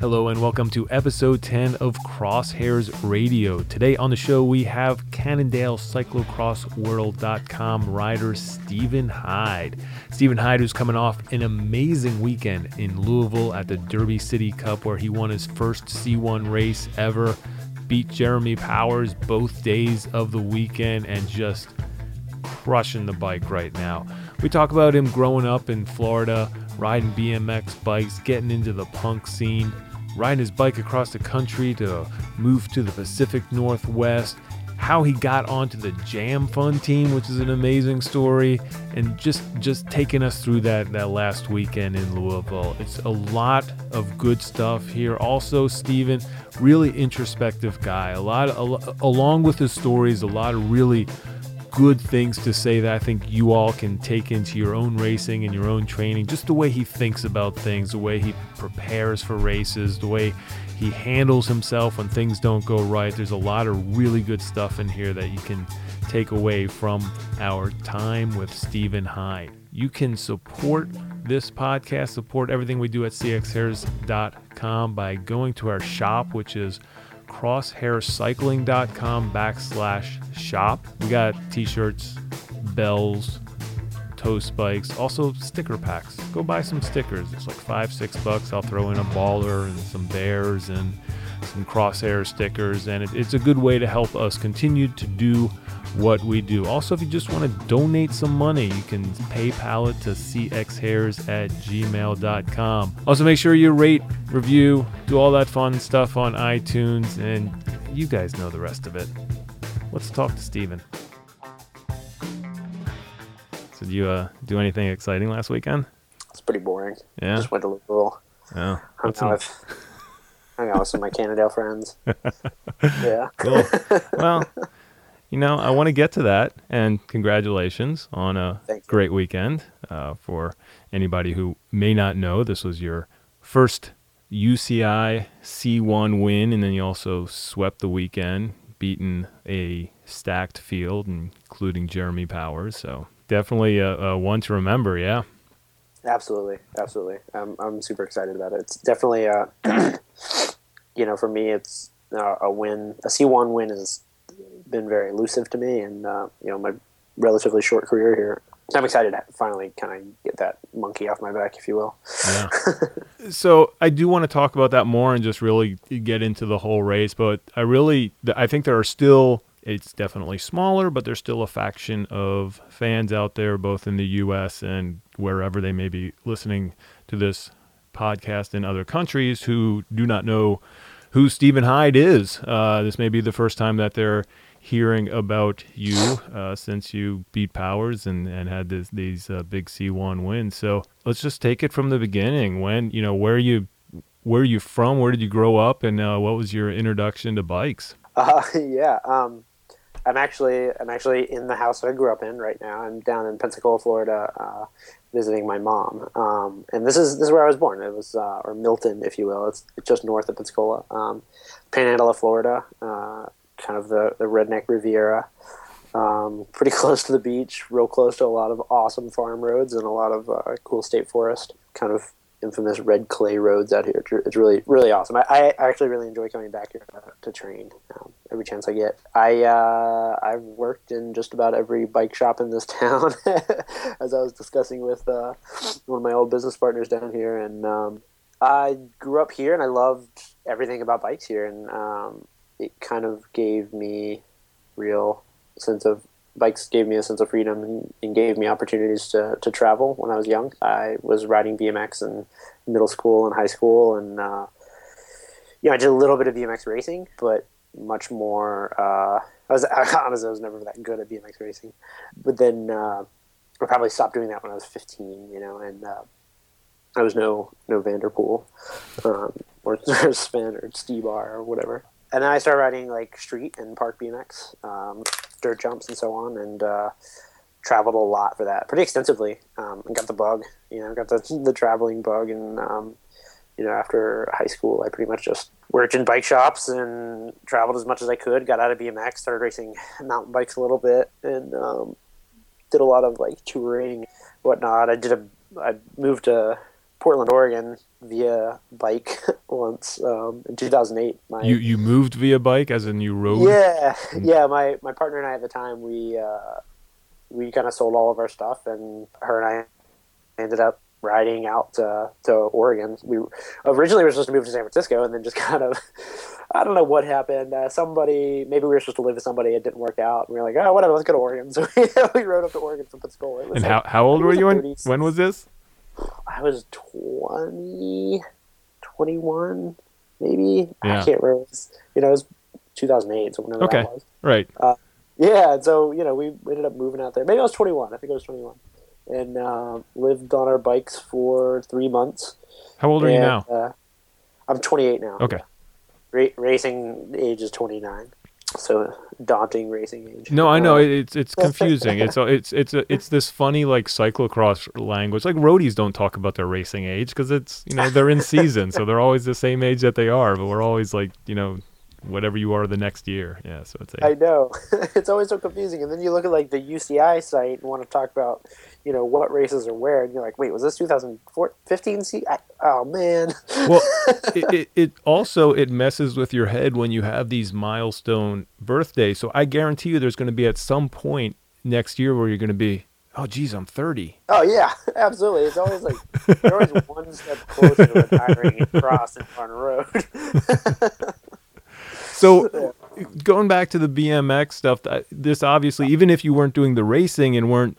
Hello and welcome to episode 10 of Crosshairs Radio. Today on the show we have Cannondale Cyclocrossworld.com rider Stephen Hyde. Stephen Hyde, who's coming off an amazing weekend in Louisville at the Derby City Cup, where he won his first C1 race ever, beat Jeremy Powers both days of the weekend, and just crushing the bike right now. We talk about him growing up in Florida, riding BMX bikes, getting into the punk scene, riding his bike across the country to move to the Pacific Northwest, how he got onto the Jam Fun team, which is an amazing story, and just taking us through that last weekend in Louisville. It's a lot of good stuff here. Also, Stephen, really introspective guy. Along with his stories, a lot of really good things to say that I think you all can take into your own racing and your own training. Just the way he thinks about things, the way he prepares for races, the way he handles himself when things don't go right. There's a lot of really good stuff in here that you can take away from our time with Stephen Hyde. You can support this podcast, support everything we do at cxhairs.com by going to our shop, which is crosshaircycling.com/shop. We got t-shirts, bells, toe spikes, also sticker packs. Go buy some stickers. It's like $5-6. I'll throw in a baller and some bears and some Crosshair stickers, and it's a good way to help us continue to do what we do. Also, if you just want to donate some money, you can PayPal it to cxhairs@gmail.com. Also, make sure you rate, review, do all that fun stuff on iTunes, and you guys know the rest of it. Let's talk to Stephen. So, did you do anything exciting last weekend? It's pretty boring. Yeah. Just went to Louisville. Yeah. Hung out with some of my Cannondale friends. Yeah. Cool. Well, I want to get to that, and congratulations on a great weekend. For anybody who may not know, this was your first UCI C1 win, and then you also swept the weekend, beating a stacked field, including Jeremy Powers. So definitely a one to remember, yeah. Absolutely. I'm super excited about it. It's definitely, for me, it's a win. A C1 win has been very elusive to me, and my relatively short career here. I'm excited to finally kind of get that monkey off my back, if you will. Yeah. So I do want to talk about that more and just really get into the whole race, but I think there are still, it's definitely smaller, but there's still a faction of fans out there, both in the U.S. and wherever they may be listening to this podcast in other countries, who do not know who Stephen Hyde is. This may be the first time that they're hearing about you since you beat Powers and had these big C1 wins. So let's just take it from the beginning. When, where are you from? Where did you grow up? And what was your introduction to bikes? Yeah. I'm actually in the house that I grew up in right now. I'm down in Pensacola, Florida, visiting my mom. And this is where I was born. It was, or Milton, if you will. It's just north of Pensacola. Panhandle of Florida, kind of the redneck Riviera. Pretty close to the beach, real close to a lot of awesome farm roads and a lot of cool state forest, kind of infamous red clay roads out here. It's really, really awesome. I actually really enjoy coming back here to train every chance I get. I've worked in just about every bike shop in this town, as I was discussing with one of my old business partners down here. And I grew up here, and I loved everything about bikes here. And it kind of gave me bikes gave me a sense of freedom and gave me opportunities to travel when I was young. I was riding BMX in middle school and high school, and I did a little bit of BMX racing, but much more. I was never that good at BMX racing, but then I probably stopped doing that when I was 15. And I was no Vanderpool or Sven or Ski-Bar or whatever. And then I started riding like street and park BMX, dirt jumps and so on, and traveled a lot for that, pretty extensively. And got the bug, got the traveling bug. And, after high school, I pretty much just worked in bike shops and traveled as much as I could, got out of BMX, started racing mountain bikes a little bit, and did a lot of like touring, whatnot. I moved to Portland, Oregon via bike once in 2008. You moved via bike, as in you rode? Yeah. My partner and I at the time, we kind of sold all of our stuff, and her and I ended up riding out to Oregon. We originally were supposed to move to San Francisco, and then just kind of, I don't know what happened. Maybe we were supposed to live with somebody. It didn't work out. And we were like, oh, whatever, let's go to Oregon. So we rode up to Oregon from Pensacola. And how old were you when was this? I was 21, maybe. Yeah. I can't remember. It was 2008, so whenever that was. Right. Yeah, so, we ended up moving out there. Maybe I was 21. I think I was 21. And lived on our bikes for 3 months. How old are you now? I'm 28 now. Okay. Racing age is 29. So daunting racing age. No, I know it's confusing. It's this funny like cyclocross language. Like roadies don't talk about their racing age because it's they're in season, so they're always the same age that they are. But we're always like whatever you are the next year. Yeah, so it's I know. It's always so confusing. And then you look at like the UCI site and want to talk about what races are where, and you're like, wait, was this 2015? Oh man. Well, it also messes with your head when you have these milestone birthdays. So I guarantee you, there's going to be at some point next year where you're going to be, oh geez, I'm 30. Oh yeah, absolutely. It's always like you're always one step closer to retiring and crossing on the road. So going back to the BMX stuff, this obviously, even if you weren't doing the racing and weren't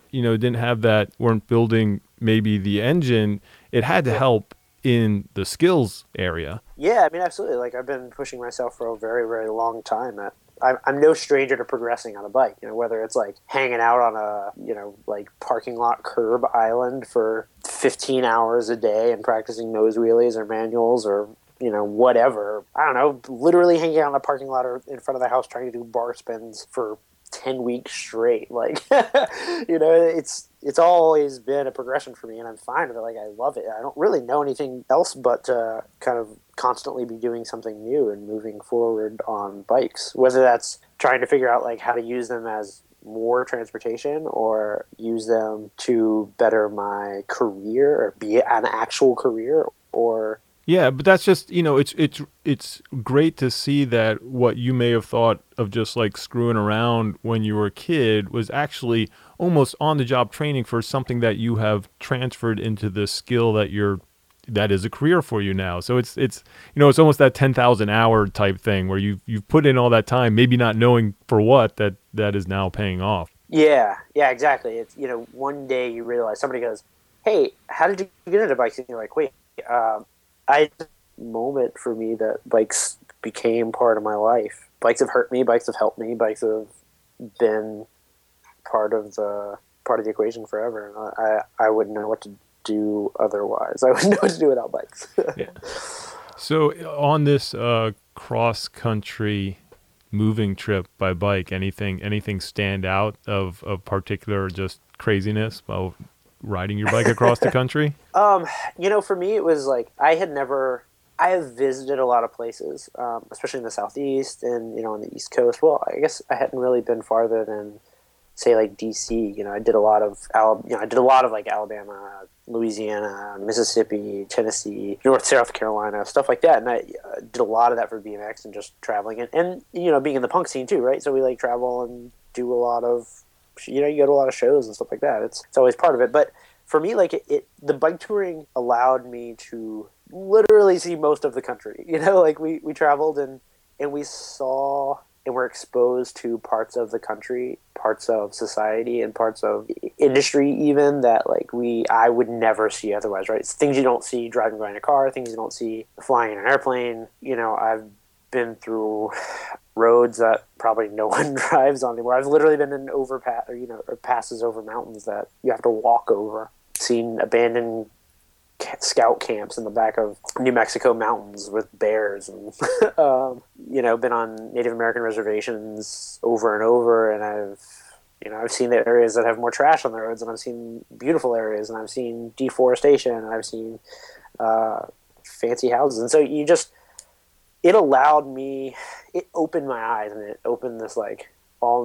building maybe the engine, it had to help in the skills area. Yeah, I mean, absolutely. Like I've been pushing myself for a very, very long time. I'm no stranger to progressing on a bike, whether it's like hanging out on a, like parking lot curb island for 15 hours a day and practicing nose wheelies or manuals or whatever. I don't know, literally hanging out in a parking lot or in front of the house trying to do bar spins for 10 weeks straight. Like, it's always been a progression for me, and I'm fine with it. Like, I love it. I don't really know anything else but to kind of constantly be doing something new and moving forward on bikes, whether that's trying to figure out like how to use them as more transportation or use them to better my career or be an actual career or... Yeah, but that's just, it's great to see that what you may have thought of just like screwing around when you were a kid was actually almost on-the-job training for something that you have transferred into the skill that is a career for you now. So it's it's almost that 10,000 hour type thing where you've put in all that time, maybe not knowing for what that is now paying off. Yeah, exactly. It's one day you realize somebody goes, "Hey, how did you get into bikes?" And you're like, "Wait, moment for me that bikes became part of my life. Bikes have hurt me. Bikes have helped me. Bikes have been part of the equation forever. And I wouldn't know what to do otherwise. I wouldn't know what to do without bikes." Yeah. So on this cross country moving trip by bike, anything stand out of particular just craziness while riding your bike across the country? For me, it was like I have visited a lot of places, especially in the Southeast and, on the East Coast. Well, I guess I hadn't really been farther than, say, like DC. I did a lot of, like Alabama, Louisiana, Mississippi, Tennessee, South Carolina, stuff like that. And I did a lot of that for BMX and just traveling and being in the punk scene too, right? So we like travel and do a lot of, you go to a lot of shows and stuff like that. It's always part of it. But for me, like the bike touring allowed me to literally see most of the country. Like we traveled and we saw and were exposed to parts of the country, parts of society, and parts of industry even that like I would never see otherwise, right? It's things you don't see driving by in a car, things you don't see flying in an airplane. I've been through roads that probably no one drives on anymore. I've literally been in overpass or passes over mountains that you have to walk over. Seen abandoned scout camps in the back of New Mexico mountains with bears and been on Native American reservations over and over, and I've seen the areas that have more trash on the roads, and I've seen beautiful areas, and I've seen deforestation, and I've seen fancy houses. And so it opened my eyes, and it opened this like all new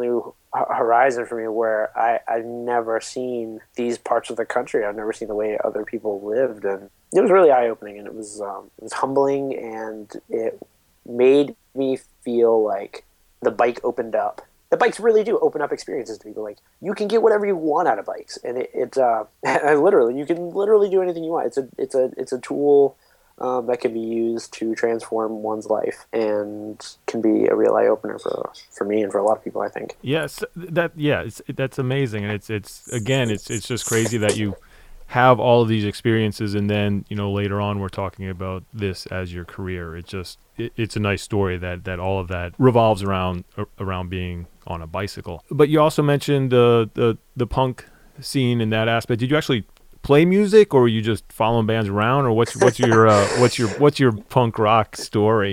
horizon for me where I've never seen these parts of the country. I've never seen the way other people lived, and it was really eye opening, and it was humbling, and it made me feel like the bike opened up. The bikes really do open up experiences to people. Like you can get whatever you want out of bikes, and literally you can literally do anything you want. It's a tool that can be used to transform one's life and can be a real eye opener for me and for a lot of people, I think. Yes, that's amazing, and it's just crazy that you have all of these experiences, and then later on we're talking about this as your career. It's a nice story that all of that revolves around being on a bicycle. But you also mentioned the punk scene in that aspect. Did you actually play music, or were you just following bands around, or what's your punk rock story?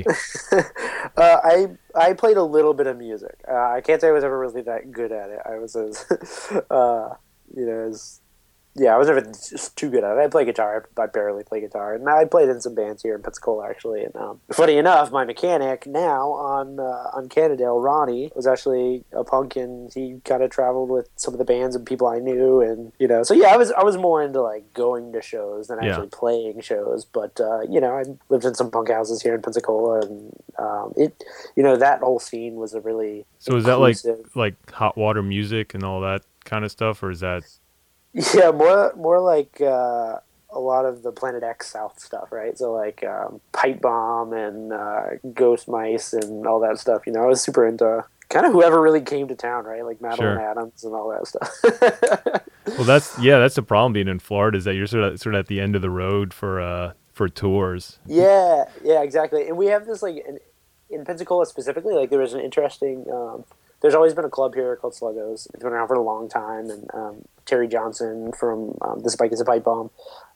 I played a little bit of music. I can't say I was ever really that good at it. I was as yeah, I was never just too good at it. I play guitar. I barely play guitar, and I played in some bands here in Pensacola, actually. And funny enough, my mechanic now on Cannondale, Ronnie, was actually a punk, and he kind of traveled with some of the bands and people I knew, and so yeah, I was more into like going to shows than actually playing shows. But I lived in some punk houses here in Pensacola, and that whole scene was a really so inclusive. Is that like hot water music and all that kind of stuff, or is that? Yeah, more like a lot of the Planet X South stuff, right? So like Pipe Bomb and Ghost Mice and all that stuff. I was super into kind of whoever really came to town, right? Like Madeline Adams and all that stuff. Well, that's the problem being in Florida, is that you're sort of at the end of the road for tours. Yeah, exactly. And we have this like in Pensacola specifically, like there was an interesting. There's always been a club here called Sluggos. It's been around for a long time, and Terry Johnson from This Bike is a Pipe Bomb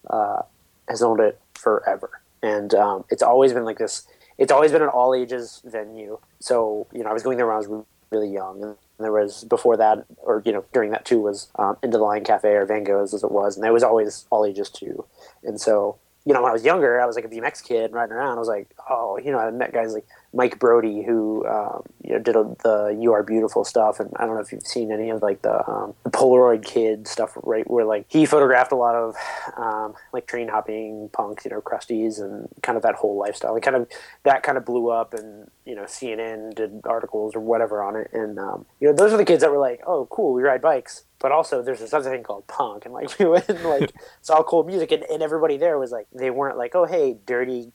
has owned it forever. And it's always been like this. It's always been an all ages venue. So I was going there when I was really young, and there was before that, or during that too, was Into the Line Cafe or Van Gogh's as it was, and it was always all ages too. And so when I was younger, I was like a BMX kid riding around. I was like, I met guys like Mike Brody who did the You Are Beautiful stuff, and I don't know if you've seen any of like the Polaroid Kid stuff, right? Where like he photographed a lot of like train hopping punks, crusties, and kind of that whole lifestyle. And that kind of blew up, and CNN did articles or whatever on it, and those are the kids that were like, oh, cool, we ride bikes. But also, there's this other thing called punk, and like we went and like saw cool music, and everybody there was like, they weren't like, oh, hey, dirty,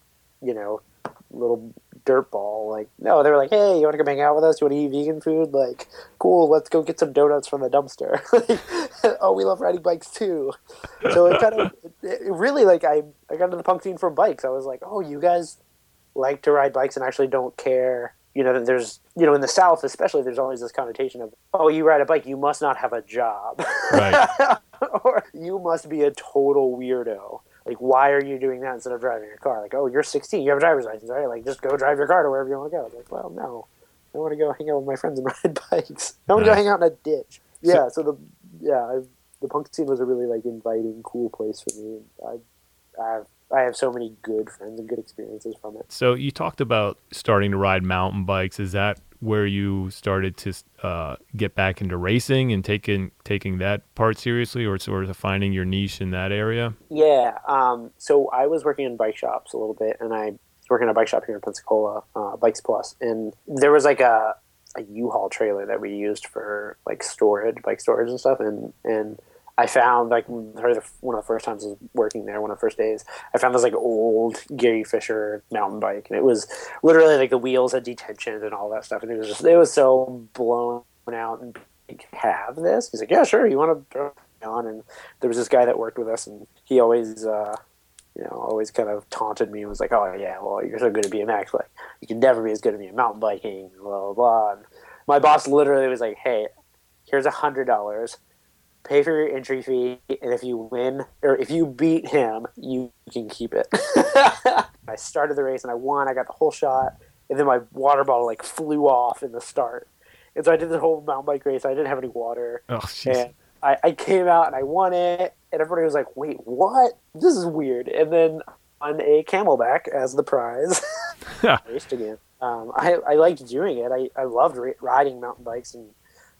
little dirt ball. Like, no, they were like, hey, you want to come hang out with us? You want to eat vegan food? Like, cool, let's go get some donuts from the dumpster. Oh, we love riding bikes too. So it really like I got into the punk scene from bikes. I was like, oh, you guys like to ride bikes and actually don't care. That there's, in the South especially, there's always this connotation of, oh, you ride a bike, you must not have a job. Right. Or you must be a total weirdo. Like, why are you doing that instead of driving your car? Like, oh, you're 16, you have a driver's license, right? Like, just go drive your car to wherever you want to go. Like, well, no. I want to go hang out with my friends and ride bikes. I want to go hang out in a ditch. Yeah, the punk scene was a really, like, inviting, cool place for me. I have so many good friends and good experiences from it. So you talked about starting to ride mountain bikes. Is that where you started to get back into racing and taking that part seriously, or sort of finding your niche in that area? Yeah. So I was working in bike shops a little bit, and I was working in a bike shop here in Pensacola, Bikes Plus, and there was like a U-Haul trailer that we used for like bike storage and stuff, and I found, like, one of the first times I was working there, one of the first days, I found this, like, old Gary Fisher mountain bike. And it was literally, like, the wheels had detention and all that stuff. And it was so blown out. And like, have this? He's like, yeah, sure. You want to throw it on? And there was this guy that worked with us, and he always, always kind of taunted me and was like, oh, yeah, well, you're so good at BMX. Like, you can never be as good at me at mountain biking, blah, blah, blah. And my boss literally was like, hey, here's $100. Pay for your entry fee, and if you win, or if you beat him, you can keep it. I started the race, and I won. I got the whole shot, and then my water bottle, like, flew off in the start. And so I did the whole mountain bike race. I didn't have any water. Oh, jeez. And I came out, and I won it, and everybody was like, wait, what? This is weird. And then on a Camelback as the prize, I raced again. I liked doing it. I loved riding mountain bikes, and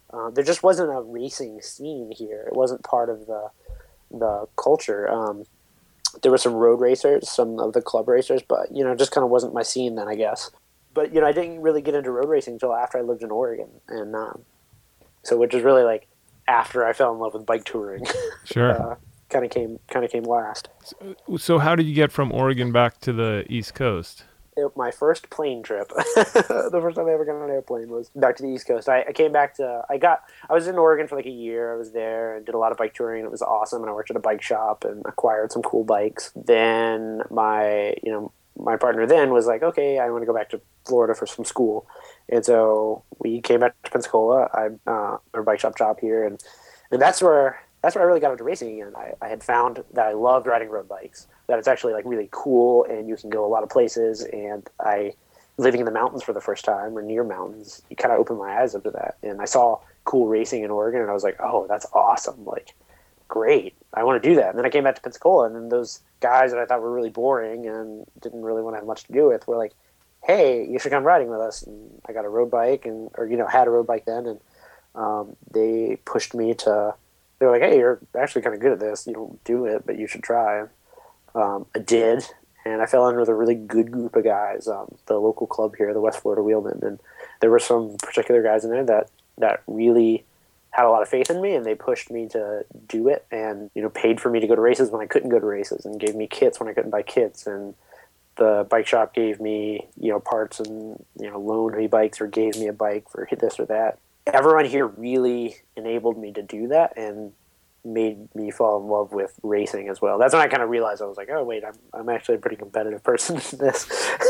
There just wasn't a racing scene here. It wasn't part of the culture. There were some road racers, some of the club racers, but just kind of wasn't my scene then, I guess. But I didn't really get into road racing until after I lived in Oregon, and so which is really like after I fell in love with bike touring. Sure. Kind of came last. So how did you get from Oregon back to the East Coast? My first plane trip, the first time I ever got on an airplane was back to the East Coast. I came back I was in Oregon for like a year. I was there and did a lot of bike touring. It was awesome. And I worked at a bike shop and acquired some cool bikes. Then my partner then was like, okay, I want to go back to Florida for some school. And so we came back to Pensacola. Our bike shop job here. And that's where I really got into racing again. I had found that I loved riding road bikes, that it's actually like really cool and you can go a lot of places. And living in the mountains for the first time or near mountains, you kind of opened my eyes up to that. And I saw cool racing in Oregon and I was like, oh, that's awesome. Like, great. I want to do that. And then I came back to Pensacola and then those guys that I thought were really boring and didn't really want to have much to do with were like, hey, you should come riding with us. And I got a road bike had a road bike then. And they pushed me to, they were like, hey, you're actually kind of good at this. You don't do it, but you should try. I did, and I fell in with a really good group of guys, the local club here, the West Florida Wheelmen, and there were some particular guys in there that really had a lot of faith in me, and they pushed me to do it and, paid for me to go to races when I couldn't go to races and gave me kits when I couldn't buy kits. And the bike shop gave me, parts and, loaned me bikes or gave me a bike for this or that. Everyone here really enabled me to do that and made me fall in love with racing as well. That's when I kind of realized I was like, oh wait, I'm actually a pretty competitive person in this.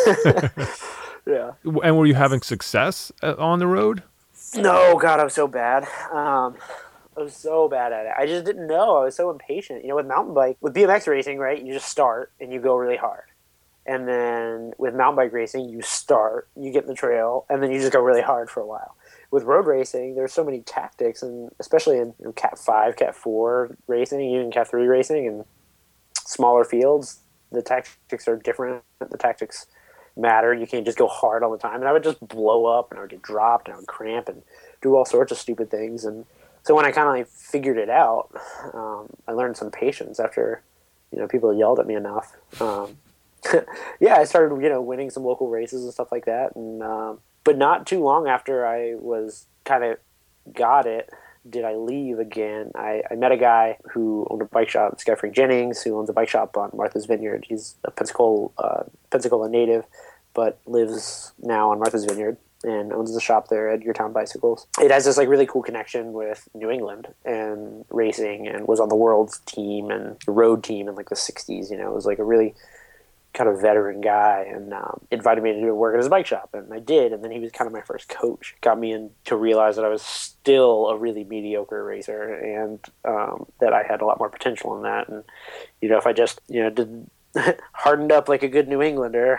Yeah. And were you having success on the road? No, God, I was so bad. I was so bad at it. I just didn't know. I was so impatient. With mountain bike, with BMX racing, right? You just start and you go really hard. And then with mountain bike racing, you start, you get in the trail, and then you just go really hard for a while. With road racing, there's so many tactics, and especially in Cat 5, Cat 4 racing, even Cat 3 racing, and smaller fields, the tactics are different. The tactics matter. You can't just go hard all the time. And I would just blow up, and I would get dropped, and I would cramp, and do all sorts of stupid things. And so when I kind of like figured it out, I learned some patience after, people yelled at me enough. Yeah, I started, winning some local races and stuff like that, and but not too long after I was kind of got it, did I leave again. I met a guy who owned a bike shop, this guy Frank Jennings, who owns a bike shop on Martha's Vineyard. He's a Pensacola native, but lives now on Martha's Vineyard and owns a shop there at Your Town Bicycles. It has this like really cool connection with New England and racing, and was on the world's team and the road team in like the 60s. It was like a really kind of veteran guy, and invited me to do work at his bike shop, and I did. And then he was kind of my first coach, got me in to realize that I was still a really mediocre racer, and that I had a lot more potential in that. And if I just did hardened up like a good New Englander,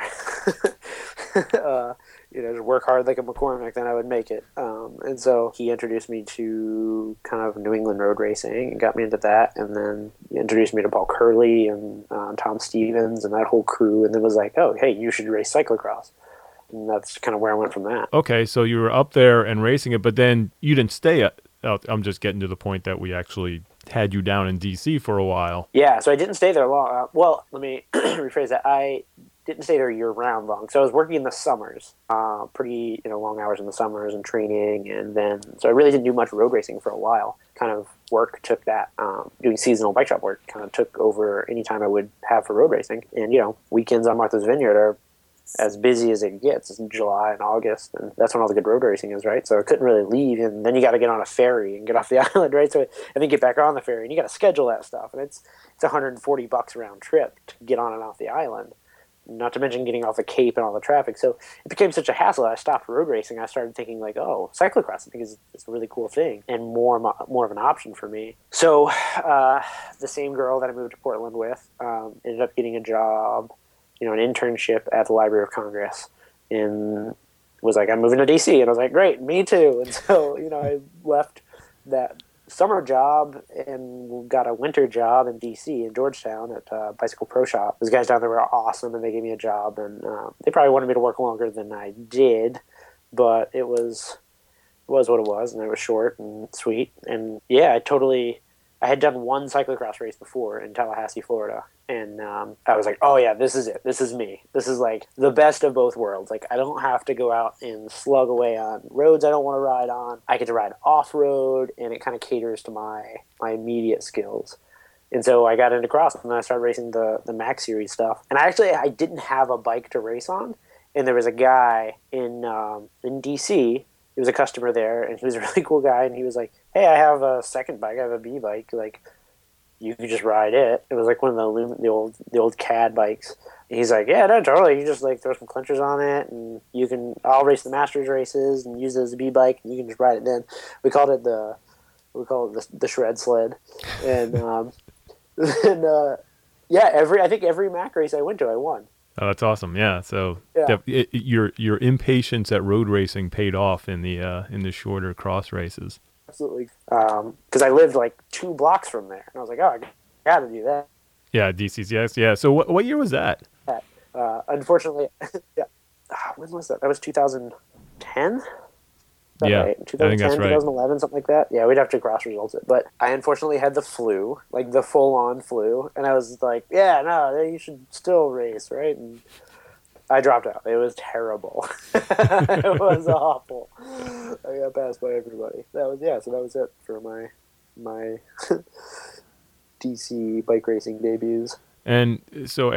just work hard like a McCormick, then I would make it. And so he introduced me to kind of New England road racing and got me into that. And then he introduced me to Paul Curley and Tom Stevens and that whole crew. And then was like, oh, hey, you should race cyclocross. And that's kind of where I went from that. Okay, so you were up there and racing it, but then you didn't stay I'm just getting to the point that we actually had you down in D.C. for a while. Yeah, so I didn't stay there long. Well, let me rephrase that. I didn't stay there year-round long. So I was working in the summers, pretty long hours in the summers and training. And then, so I really didn't do much road racing for a while. Kind of work took that, doing seasonal bike shop work kind of took over any time I would have for road racing. And, weekends on Martha's Vineyard are as busy as it gets. It's in July and August, and that's when all the good road racing is, right? So I couldn't really leave, and then you got to get on a ferry and get off the island, right? So and then get back on the ferry, and you got to schedule that stuff, and it's $140 round trip to get on and off the island. Not to mention getting off the Cape and all the traffic. So it became such a hassle that I stopped road racing. I started thinking like, oh, cyclocross I think is a really cool thing and more of an option for me. So the same girl that I moved to Portland with ended up getting a job, an internship at the Library of Congress, and was like, I'm moving to DC. And I was like, great, me too. And so, I left that summer job and got a winter job in DC in Georgetown at Bicycle Pro Shop. Those guys down there were awesome, and they gave me a job, and they probably wanted me to work longer than I did, but it was was what it was, and it was short and sweet. And yeah, I had done one cyclocross race before in Tallahassee, Florida, and I was like, oh yeah, this is it. This is me. This is like the best of both worlds. Like, I don't have to go out and slug away on roads I don't want to ride on. I get to ride off-road, and it kind of caters to my immediate skills. And so I got into cross, and then I started racing the Max Series stuff. And I didn't have a bike to race on, and there was a guy in DC. He was a customer there, and he was a really cool guy. And he was like, "Hey, I have a second bike. I have a B bike. Like, you could just ride it." It was like one of the old CAD bikes. And he's like, "Yeah, no, totally. You just like throw some clenchers on it, and I'll race the Masters races and use it as a B bike, and you can just ride it." Then we called it the shred sled, and I think every Mac race I went to, I won. Oh, that's awesome. Yeah. So Yeah. your impatience at road racing paid off in the shorter cross races. Absolutely. Because I lived like 2 blocks from there, and I was like, oh, I got to do that. Yeah, DCCS. Yeah. So what year was that? Unfortunately, yeah. When was that? That was 2010? Yeah, right? I think that's right. 2011, something like that. Yeah, we'd have to cross results it. But I unfortunately had the flu, like the full-on flu, and I was like, yeah, no, you should still race, right? And I dropped out. It was terrible. It was awful. I got passed by everybody. So that was it for my DC bike racing debuts. And so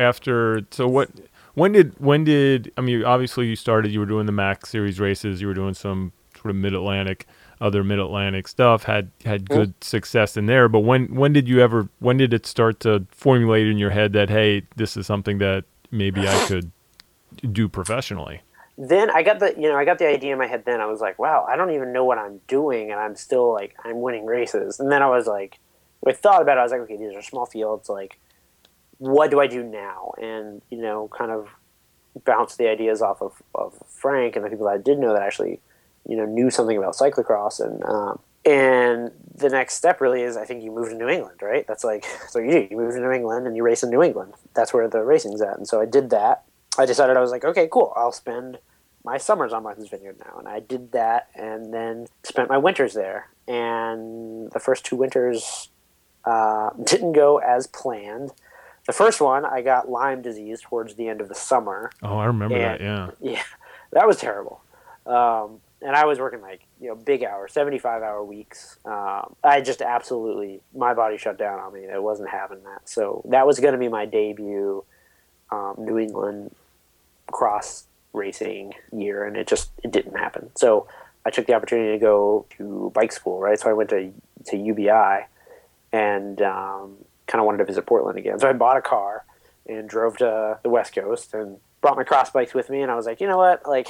when did I mean, obviously you were doing the Max Series races, you were doing some sort of other mid-Atlantic stuff, had good success in there, but when did it start to formulate in your head that, hey, this is something that maybe I could do professionally? Then I got the idea in my head. Then I was like, wow, I don't even know what I'm doing, and I'm still like, I'm winning races. And then I was like, I thought about it. I was like, okay, these are small fields. Like, what do I do now? And kind of bounce the ideas off of Frank and the people that I did know that actually knew something about cyclocross. And the next step really is, I think you move to New England, right? That's like, so you move to New England and you race in New England. That's where the racing's at. And so I did that. I decided, I was like, okay, cool. I'll spend my summers on Martha's Vineyard now. And I did that, and then spent my winters there. And the first 2 winters didn't go as planned. The first one, I got Lyme disease towards the end of the summer. Oh, I remember that, yeah. Yeah, that was terrible. And I was working like, big hours, 75-hour weeks. I just absolutely, my body shut down on me. I wasn't having that. So that was going to be my debut New England cross racing year, and it didn't happen. So I took the opportunity to go to bike school, right? So I went to UBI and kind of wanted to visit Portland again. So I bought a car and drove to the West Coast and brought my cross bikes with me. And I was like, you know what? Like,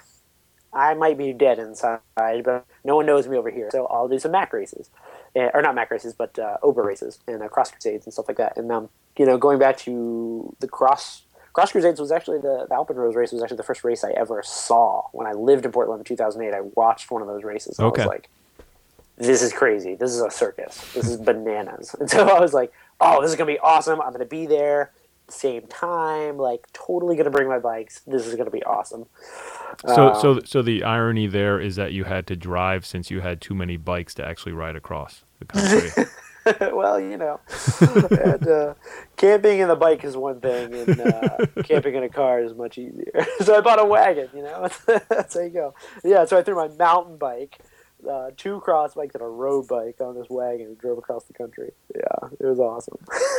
I might be dead inside, but no one knows me over here. So I'll do some Mac races. Or not Mac races, but Oba races and Cross Crusades and stuff like that. And, going back to the Cross Crusades was actually the Alpenrose race was actually the first race I ever saw. When I lived in Portland in 2008, I watched one of those races. And okay. I was like, this is crazy. This is a circus. This is bananas. And so I was like, oh, this is going to be awesome. I'm going to be there same time, like totally going to bring my bikes. This is going to be awesome. So the irony there is that you had to drive since you had too many bikes to actually ride across the country. Well, and, camping in a bike is one thing, and camping in a car is much easier. So I bought a wagon, That's how you go. Yeah, so I threw my mountain bike, 2 cross bikes and a road bike on this wagon and drove across the country. Yeah, it was awesome.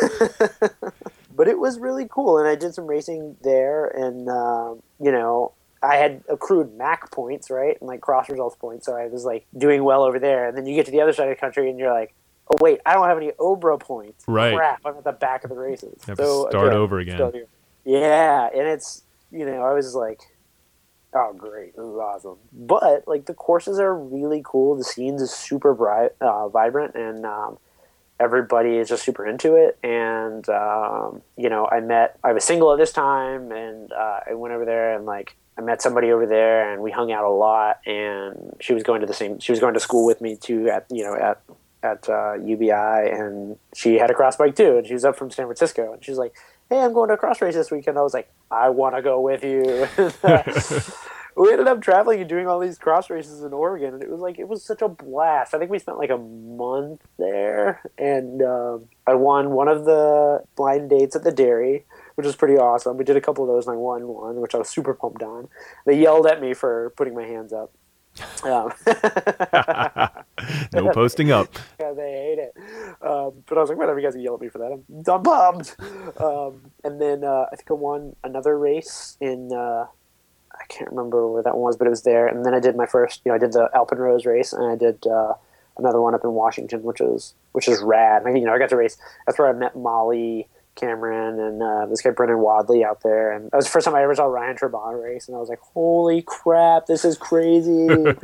But it was really cool, and I did some racing there, and, I had accrued MAC points, right, and like cross results points, so I was like doing well over there. And then you get to the other side of the country, and you're like, oh wait, I don't have any Obra points. Right. Crap, I'm at the back of the races. You have to start over again. Yeah, and it's, I was like, oh great, this is awesome. But like the courses are really cool. The scenes is super vibrant, and everybody is just super into it. And I was single at this time, and I went over there and like I met somebody over there, and we hung out a lot. And she was going to school with me too at UBI, and she had a cross bike too, and she was up from San Francisco, and she was like, hey, I'm going to a cross race this weekend. I was like, I want to go with you. we ended up traveling and doing all these cross races in Oregon, and it was such a blast. I think we spent like a month there, and I won one of the blind dates at the dairy, which was pretty awesome. We did a couple of those, and I won one, which I was super pumped on. They yelled at me for putting my hands up. No posting up. Yeah, they hate it. But I was like, whatever, you guys can yell at me for that. I'm pumped. And then I think I won another race in, I can't remember where that one was, but it was there. And then I did my first, I did the Alpenrose race, and I did another one up in Washington, which is rad. And, I got to race. That's where I met Molly Cameron and this guy Brendan Wadley out there, and that was the first time I ever saw Ryan Turbon race, and I was like, holy crap, this is crazy.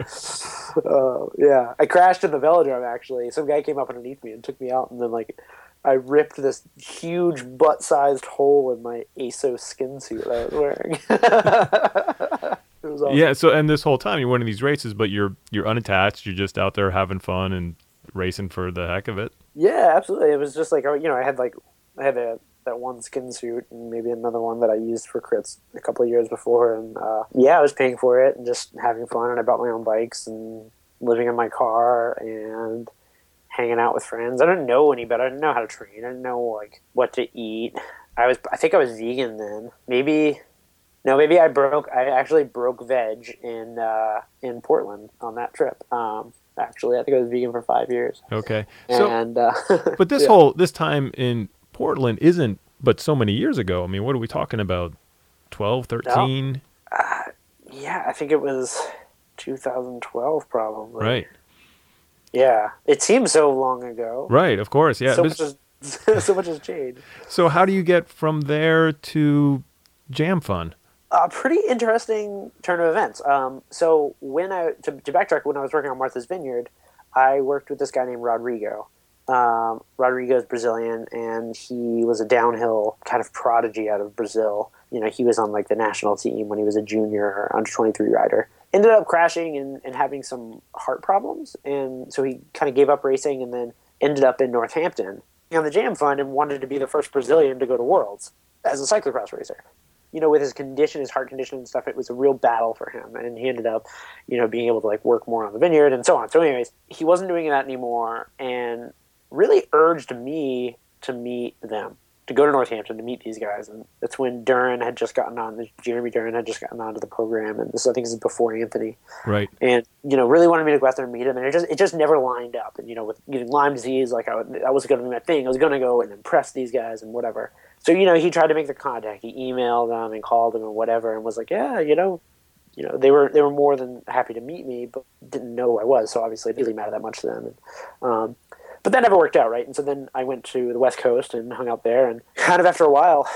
Yeah, I crashed in the velodrome. Actually, some guy came up underneath me and took me out, and then like I ripped this huge butt-sized hole in my ASOS skin suit that I was wearing. It was awesome. Yeah, so and this whole time you're winning these races, but you're unattached, you're just out there having fun and racing for the heck of it. Yeah, absolutely. It was just like, I had that one skin suit and maybe another one that I used for crits a couple of years before. And I was paying for it and just having fun. And I bought my own bikes and living in my car and hanging out with friends. I didn't know any better. I didn't know how to train. I didn't know like what to eat. I think I was vegan then. Maybe I actually broke veg in Portland on that trip. Actually, I think I was vegan for 5 years. Okay. So, and but this this time in Portland isn't but so many years ago. I mean, what are we talking about? 12, 13? No. Yeah, I think it was 2012 probably. Right. Yeah. It seems so long ago. Right, of course. Yeah. So much has changed. So how do you get from there to Jam Fun? Pretty interesting turn of events. So to backtrack, when I was working on Martha's Vineyard, I worked with this guy named Rodrigo. Rodrigo is Brazilian, and he was a downhill kind of prodigy out of Brazil. He was on like the national team when he was a junior or under 23 rider. Ended up crashing and having some heart problems, and so he kind of gave up racing and then ended up in Northampton on the Jam Fund and wanted to be the first Brazilian to go to Worlds as a cyclocross racer. With his condition, his heart condition and stuff, it was a real battle for him. And he ended up, being able to like work more on the vineyard and so on. So anyways, he wasn't doing that anymore and really urged me to meet them, to go to Northampton to meet these guys. And that's when Jeremy Duran had just gotten onto the program. And I think this is before Anthony. Right. And, really wanted me to go out there and meet him. And it just never lined up. And, with getting Lyme disease, like that was going to be my thing. I was going to go and impress these guys and whatever. So, he tried to make the contact. He emailed them and called them and whatever and was like, yeah, they were more than happy to meet me, but didn't know who I was. So obviously it didn't really matter that much to them. And, but that never worked out, right? And so then I went to the West Coast and hung out there. And kind of after a while,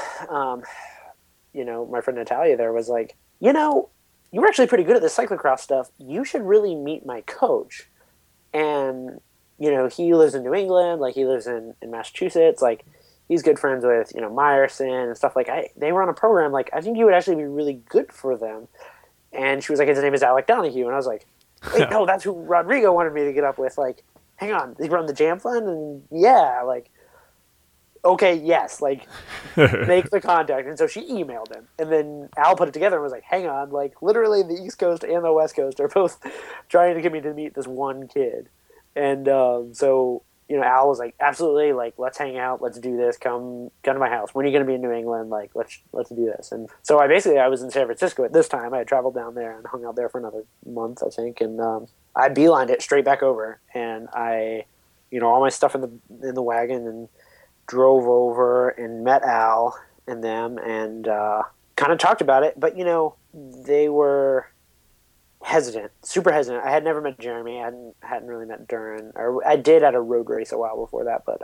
my friend Natalia there was like, you were actually pretty good at this cyclocross stuff. You should really meet my coach. And, he lives in New England, like he lives in Massachusetts, like he's good friends with, Meyerson and stuff they were on a program, like, I think you would actually be really good for them. And she was like, his name is Alec Donahue. And I was like, wait, no, that's who Rodrigo wanted me to get up with. Like, hang on, they run the Jam Fund? And yeah, like, okay, yes, like, make the contact. And so she emailed him. And then Al put it together and was like, hang on, like, literally the East Coast and the West Coast are both trying to get me to meet this one kid. And so, Al was like, absolutely, like, let's hang out, let's do this, come to my house. When are you going to be in New England? Like, let's do this. And so I was in San Francisco at this time. I had traveled down there and hung out there for another month, I think. And I beelined it straight back over. And I, all my stuff in the wagon and drove over and met Al and them and kind of talked about it. But, they were hesitant, super hesitant. I had never met Jeremy. I hadn't really met Duran. Or I did at a road race a while before that, but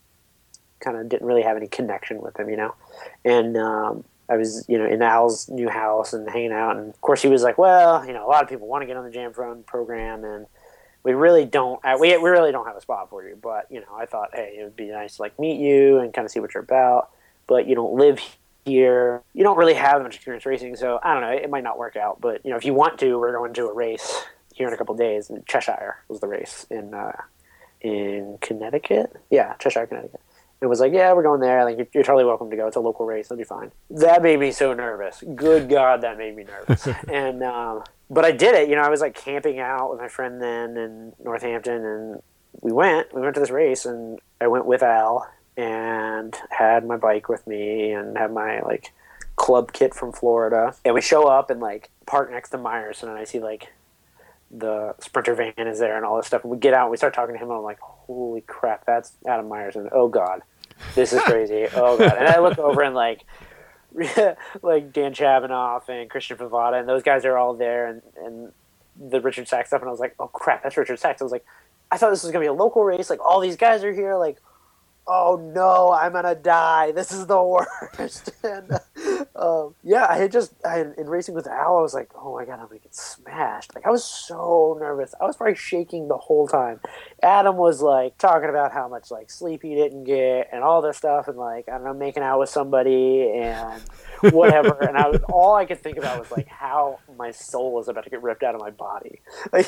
kind of didn't really have any connection with him, And I was, in Al's new house and hanging out. And, of course, he was like, well, a lot of people want to get on the Jam Fund program, and we really don't we really don't have a spot for you. But, I thought, hey, it would be nice to, like, meet you and kind of see what you're about. But you don't live here. You don't really have much experience racing, so I don't know. It might not work out. But, if you want to, we're going to a race here in a couple of days. And Cheshire was the race in Connecticut. Yeah, Cheshire, Connecticut. It was like, yeah, we're going there. Like, you're totally welcome to go. It's a local race. It'll be fine. That made me so nervous. Good God, that made me nervous. And but I did it. I was like camping out with my friend then in Northampton, and we went to this race, and I went with Al and had my bike with me and had my like club kit from Florida. And we show up and like park next to Meyerson, and I see like the Sprinter van is there and all this stuff. And we get out and we start talking to him, and I'm like, holy crap, that's Adam Meyerson. Oh God, this is crazy. Oh God. And I look over and like Dan Chabanoff and Christian Pavada and those guys are all there, and the Richard Sachs stuff, and I was like, oh crap, that's Richard Sachs. I was like, I thought this was gonna be a local race, like all these guys are here, like, oh no, I'm gonna die, this is the worst. And in racing with Al, I was like, oh my God, I'm gonna get smashed. Like, I was so nervous. I was probably shaking the whole time. Adam was like talking about how much like sleep he didn't get and all this stuff, and like, I don't know, making out with somebody and whatever. And all I could think about was like how my soul was about to get ripped out of my body. Like,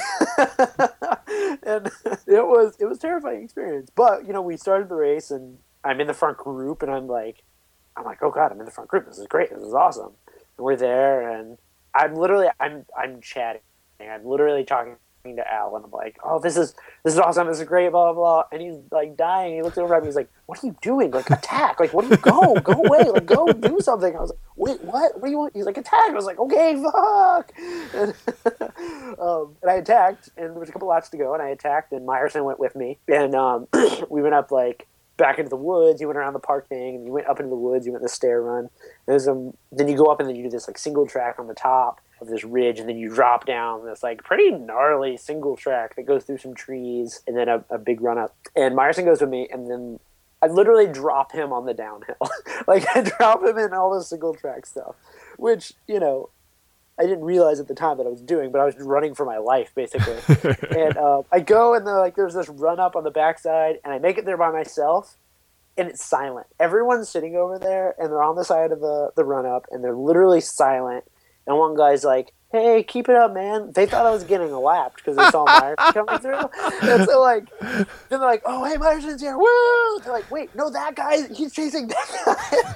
and it was a terrifying experience. But we started the race, and I'm in the front group, and I'm like, oh God, I'm in the front group. This is great. This is awesome. And we're there, and I'm chatting. I'm literally talking to Al, and I'm like, oh, this is awesome. This is great. Blah blah blah. And he's like dying. He looks over at me. He's like, what are you doing? Like, attack. Like, what do you go away. Like, go do something. I was like, wait, what do you want? He's like, attack. I was like, okay, fuck. And, and I attacked, and there was a couple laps to go, and I attacked, and Meyerson went with me, and we went up like back into the woods. You went around the park thing, and you went up into the woods. You went the stair run. Then you go up, and then you do this like single track on the top of this ridge, and then you drop down this like pretty gnarly single track that goes through some trees, and then a big run up. And Meyerson goes with me, and then I literally drop him on the downhill. Like, I drop him in all the single track stuff, which I didn't realize at the time that I was doing, but I was running for my life basically. And I go, and there's this run up on the backside, and I make it there by myself, and it's silent. Everyone's sitting over there, and they're on the side of the run up, and they're literally silent. And one guy's like, hey, keep it up, man. They thought I was getting lapped because they saw Meyerson coming through. And so, like, then they're like, oh, hey, Meyerson's here. Woo! They're like, wait, no, that guy, he's chasing that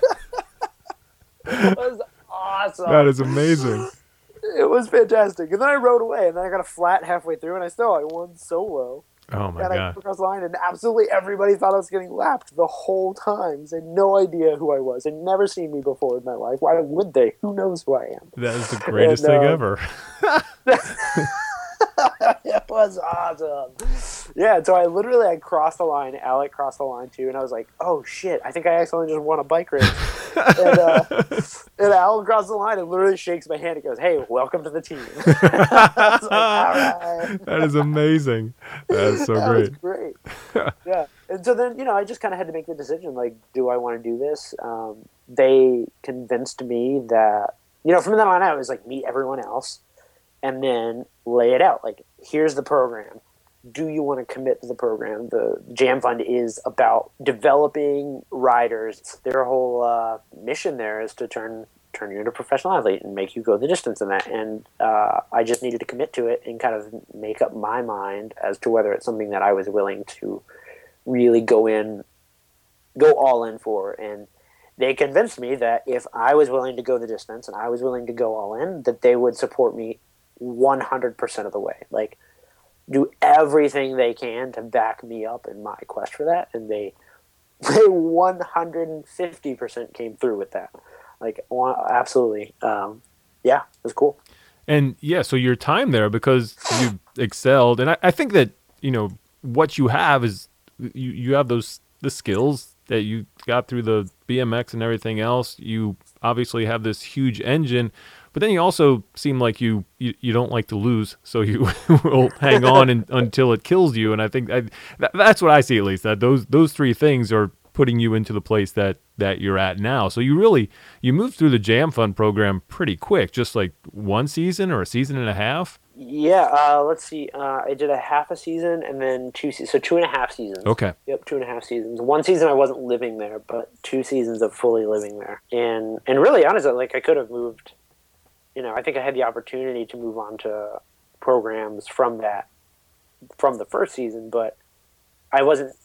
guy. It was awesome. That is amazing. It was fantastic. And then I rode away, and then I got a flat halfway through, and I won solo. Oh, my God. I across the line, and absolutely everybody thought I was getting lapped the whole time. They had no idea who I was. They'd never seen me before in my life. Why would they? Who knows who I am? That is the greatest thing ever. It was awesome. Yeah, so I crossed the line. Alec crossed the line too, and I was like, oh shit, I think I accidentally just won a bike race. and Al crossed the line and literally shakes my hand and goes, hey, welcome to the team. I was like, all right. That is amazing. That's so great. That was great. Yeah. And so then, I just kind of had to make the decision, like, do I want to do this? They convinced me that, from then on out, it was like, meet everyone else and then lay it out. Like, here's the program. Do you want to commit to the program? The Jam Fund is about developing riders. Their whole mission there is to turn you into a professional athlete and make you go the distance in that. And I just needed to commit to it and kind of make up my mind as to whether it's something that I was willing to really go all in for. And they convinced me that if I was willing to go the distance and I was willing to go all in, that they would support me 100% of the way. Like, do everything they can to back me up in my quest for that. And they 150% came through with that. Like, absolutely. Yeah, it was cool. And yeah, so your time there, because you excelled, and I think that, what you have is you have the skills that you got through the BMX and everything else. You obviously have this huge engine, but then you also seem like you don't like to lose, so you will hang on until it kills you. And I think that's what I see, at least, that those three things are putting you into the place that you're at now. So you moved through the Jam Fund program pretty quick, just like one season or a season and a half. Yeah, let's see. I did a half a season and then 2 seasons. So 2.5 seasons. Okay. Yep, 2.5 seasons. One season I wasn't living there, but 2 seasons of fully living there. And really, honestly, like, I could have moved. I think I had the opportunity to move on to programs from the first season, but I wasn't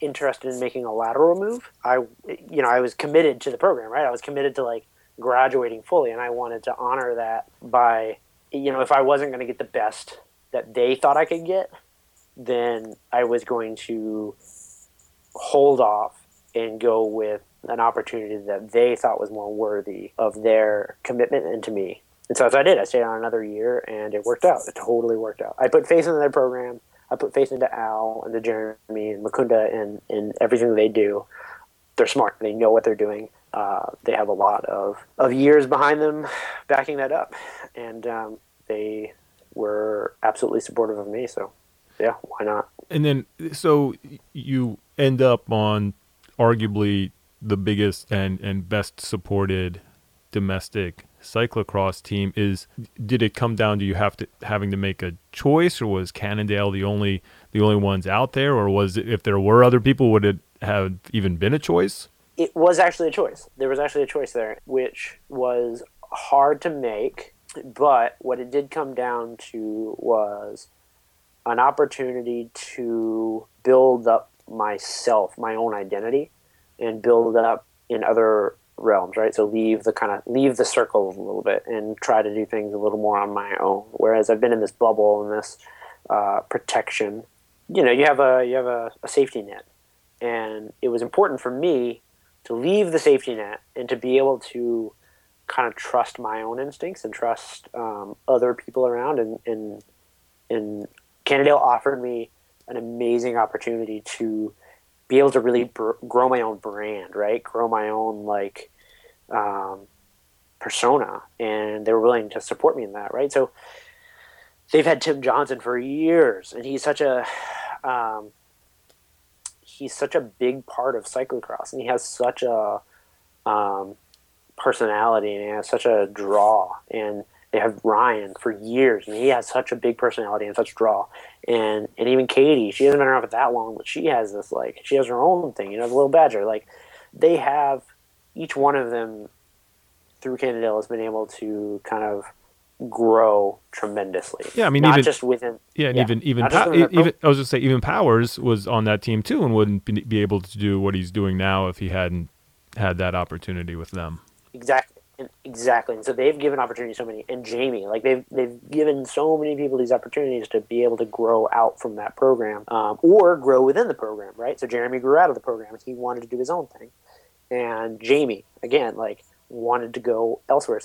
interested in making a lateral move. I was committed to the program, right? I was committed to like graduating fully, and I wanted to honor that by, if I wasn't going to get the best that they thought I could get, then I was going to hold off and go with an opportunity that they thought was more worthy of their commitment into me. And so as I did, I stayed on another year, and it worked out. It totally worked out. I put faith in their program. I put faith into Al and to Jeremy and Mukunda and everything that they do. They're smart. They know what they're doing. They have a lot of years behind them backing that up. And they were absolutely supportive of me. So, yeah, why not? And then, so you end up on arguably the biggest and best supported domestic cyclocross team. Did it come down to having to make a choice, or was Cannondale the only ones out there, or was it, if there were other people, would it have even been a choice? It was actually a choice. There was actually a choice there, which was hard to make, but what it did come down to was an opportunity to build up myself, my own identity, and build up in other realms, right? So leave the circle a little bit and try to do things a little more on my own. Whereas I've been in this bubble and this protection. You have a safety net, and it was important for me to leave the safety net and to be able to kind of trust my own instincts and trust other people around. And Cannondale offered me an amazing opportunity to be able to really grow my own brand, right? Grow my own persona, and they were willing to support me in that, right? So they've had Tim Johnson for years, and he's such a big part of cyclocross, and he has such a personality, and he has such a draw. And they have Ryan for years, and he has such a big personality and such draw. And even Katie, she hasn't been around for that long, but she has this, she has her own thing, the little badger. They have, each one of them through Cannondale has been able to kind of grow tremendously. Yeah, I mean, not just within. Yeah, and even I was just say even Powers was on that team too, and wouldn't be able to do what he's doing now if he hadn't had that opportunity with them. Exactly. And so they've given opportunities to so many, and Jamie, they've given so many people these opportunities to be able to grow out from that program, or grow within the program, right? So Jeremy grew out of the program. He wanted to do his own thing, and Jamie again, wanted to go elsewhere.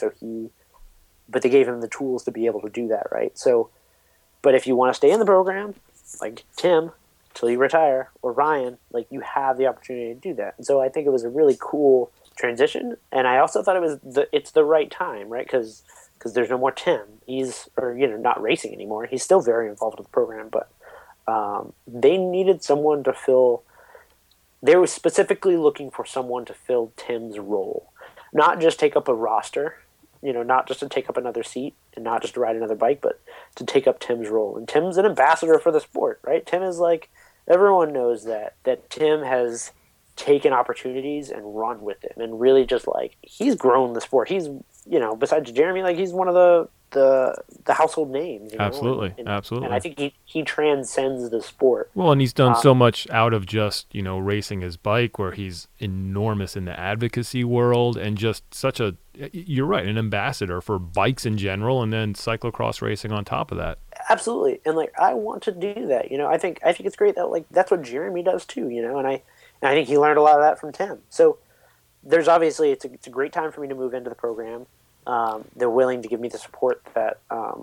But they gave him the tools to be able to do that, right? So, but if you want to stay in the program, like Tim, till you retire, or Ryan, you have the opportunity to do that. And so I think it was a really cool transition, and I also thought it's the right time, right? Because there's no more Tim. He's not racing anymore. He's still very involved with the program, but they needed someone to fill. They were specifically looking for someone to fill Tim's role, not just take up a roster, not just to take up another seat and not just to ride another bike, but to take up Tim's role. And Tim's an ambassador for the sport, right? Tim is everyone knows that Tim has taken opportunities and run with them, and really just he's grown the sport. He's besides Jeremy, he's one of the household names. Absolutely. And I think he transcends the sport. Well, and he's done so much out of just racing his bike, where he's enormous in the advocacy world, and just you're right, an ambassador for bikes in general, and then cyclocross racing on top of that. Absolutely. And I want to do that. I think it's great that that's what Jeremy does too. And I think he learned a lot of that from Tim. So there's obviously it's a great time for me to move into the program. They're willing to give me the support that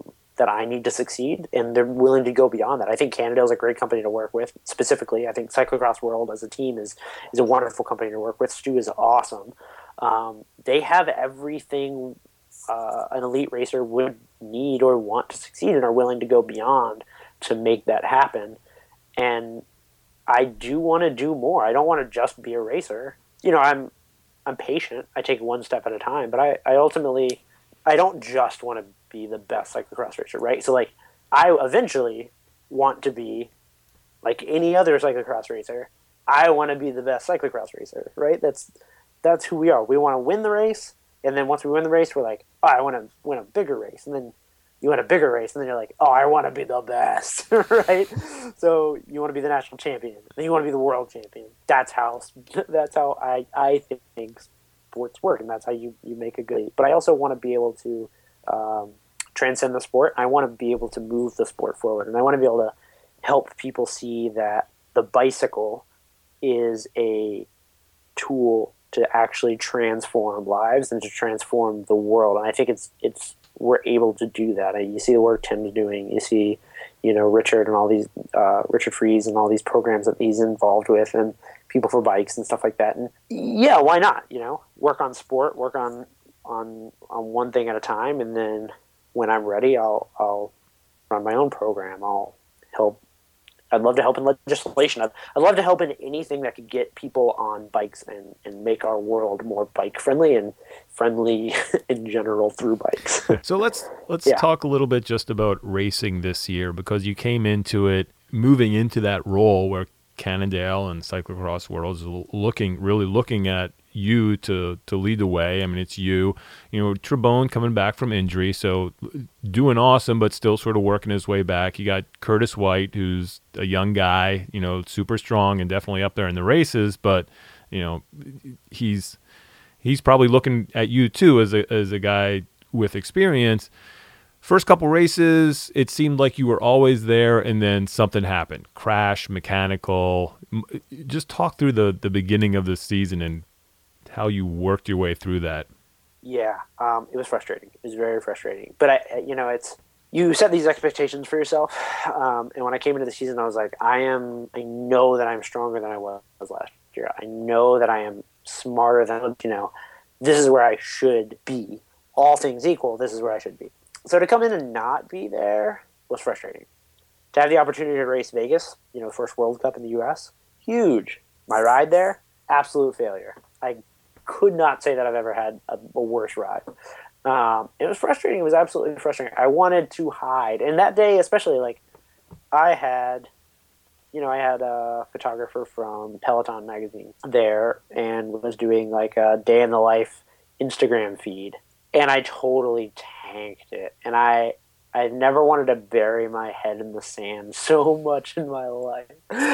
I need to succeed, and they're willing to go beyond that. I think Cannondale is a great company to work with. Specifically, I think Cyclocross World as a team is a wonderful company to work with. Stu is awesome. They have everything an elite racer would need or want to succeed, and are willing to go beyond to make that happen. And I do want to do more. I don't want to just be a racer. I'm patient. I take one step at a time, but I ultimately, I don't just want to be the best cyclocross racer, right? So I eventually want to be like any other cyclocross racer. I want to be the best cyclocross racer, right? That's who we are. We want to win the race, and then once we win the race, we're I want to win a bigger race, and then you want a bigger race, and then you're like, oh, I want to be the best, right? So you want to be the national champion, then you want to be the world champion. That's how I think sports work, and that's how you make a good. But I also want to be able to transcend the sport. I want to be able to move the sport forward, and I want to be able to help people see that the bicycle is a tool to actually transform lives and to transform the world. And I think it's we're able to do that. You see the work Tim's doing. You see, Richard and all these Richard Fries and all these programs that he's involved with, and People for Bikes and stuff like that. And yeah, why not? Work on sport, work on one thing at a time, and then when I'm ready, I'll run my own program. I'd love to help in legislation. I'd love to help in anything that could get people on bikes and make our world more bike friendly and friendly in general through bikes. So let's talk a little bit just about racing this year, because you came into it moving into that role where Cannondale and Cyclocross World is really looking at you to lead the way. I mean, it's you. Trebone coming back from injury, so doing awesome, but still sort of working his way back. You got Curtis White, who's a young guy, super strong and definitely up there in the races, but he's probably looking at you too as a guy with experience. First couple races, it seemed like you were always there, and then something happened. Crash, mechanical. Just talk through the beginning of the season and how you worked your way through that. Yeah, it was frustrating. It was very frustrating. But you set these expectations for yourself. And when I came into the season, I was like, I know that I'm stronger than I was last year. I know that I am smarter than, this is where I should be. All things equal, this is where I should be. So to come in and not be there was frustrating. To have the opportunity to race Vegas, first World Cup in the U.S., huge. My ride there, absolute failure. I could not say that I've ever had a worse ride. It was frustrating. It was absolutely frustrating. I wanted to hide. And that day, especially, I had a photographer from Peloton magazine there and was doing a day in the life Instagram feed. And I totally tanked it. And I never wanted to bury my head in the sand so much in my life.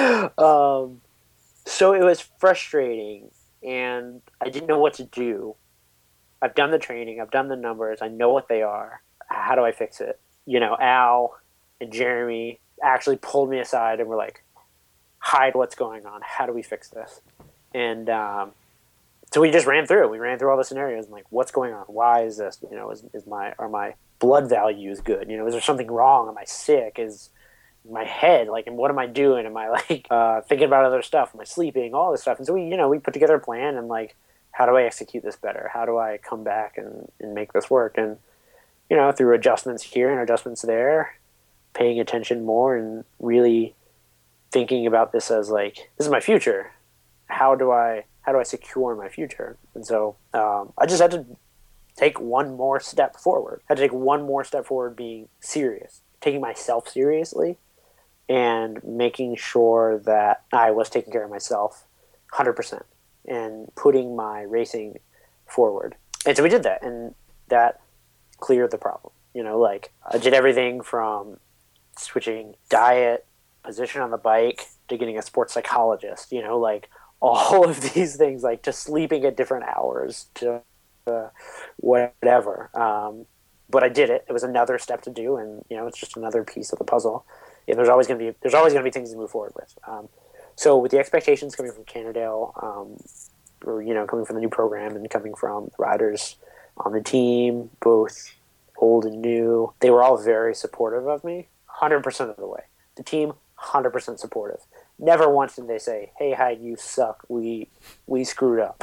So it was frustrating, and I didn't know what to do. I've done the training. I've done the numbers. I know what they are. How do I fix it? Al and Jeremy actually pulled me aside and were like, hide what's going on. How do we fix this? And so we just ran through. We ran through all the scenarios and what's going on? Why is this? Are my blood values good? Is there something wrong? Am I sick? Is my head and what am I doing? Am I thinking about other stuff? Am I sleeping? All this stuff. And so we put together a plan and how do I execute this better? How do I come back and make this work? And through adjustments here and adjustments there, paying attention more and really thinking about this as this is my future. How do I secure my future? And so I just had to take one more step forward. I had to take one more step forward being serious, taking myself seriously and making sure that I was taking care of myself 100% and putting my racing forward. And so we did that, and that cleared the problem. I did everything from switching diet, position on the bike, to getting a sports psychologist, all of these things, to sleeping at different hours, to whatever. But I did it. It was another step to do, and it's just another piece of the puzzle. Yeah, there's always going to be things to move forward with. So with the expectations coming from Cannondale, or coming from the new program and coming from the riders on the team, both old and new, they were all very supportive of me, 100% of the way. The team, 100% supportive. Never once did they say, "Hey, Hyde, you suck. We screwed up."